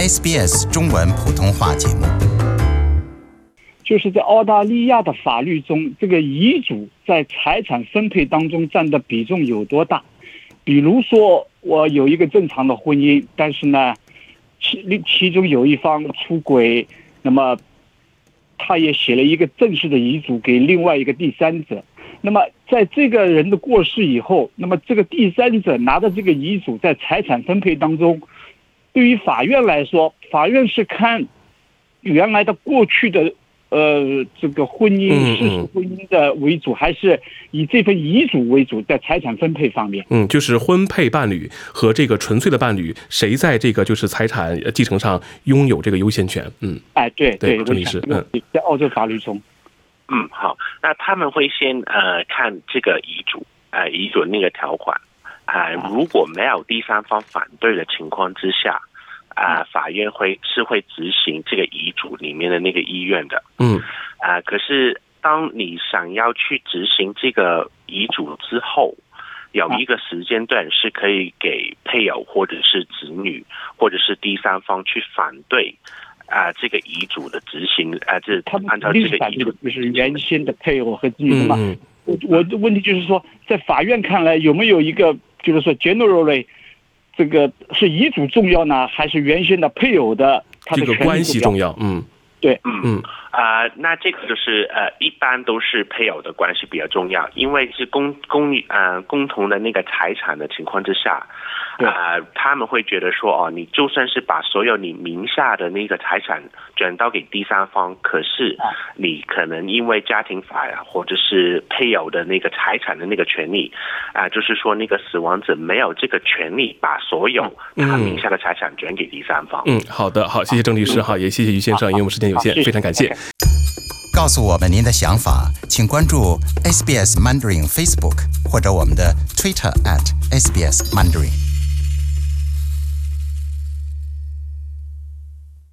SBS 中文普通话节目。 就是在澳大利亚的法律中，这个遗嘱在财产分配当中占的比重有多大？比如说，我有一个正常的婚姻，但是呢，其中有一方出轨，那么他也写了一个正式的遗嘱给另外一个第三者。那么在这个人的过世以后，那么这个第三者拿着这个遗嘱在财产分配当中，对于法院来说，法院是看原来的过去的这个婚姻事实婚姻的为主，还是以这份遗嘱为主，在财产分配方面？ 就是婚配伴侣和这个纯粹的伴侣，谁在这个就是财产继承上拥有这个优先权？ 对， 郑律师， 在澳洲法律中， 好，那他们会先看这个遗嘱那个条款如果没有第三方反对的情况之下。法院会执行这个遗嘱里面的那个意愿的。可是当你想要去执行这个遗嘱之后，有一个时间段是可以给配偶或者是子女或者是第三方去反对这个遗嘱的执行这按照这个遗嘱就是原先的配偶和子女的嘛。我的问题就是说，在法院看来有没有一个就是说 generally。这个是遗嘱重要呢，还是原先的配偶的他的这个关系重要？ 对， 那这个就是一般都是配偶的关系比较重要，因为是共同的那个财产的情况之下，他们会觉得说你就算是把所有你名下的那个财产转到给第三方，可是你可能因为家庭法或者是配偶的那个财产的那个权利就是说那个死亡者没有这个权利把所有他名下的财产转给第三方。 好的，好，谢谢郑律师，也谢谢于先生，因为我们时间有限，非常感谢。 告诉我们您的想法，请关注 SBS Mandarin Facebook 或者我们的 Twitter @SBS Mandarin。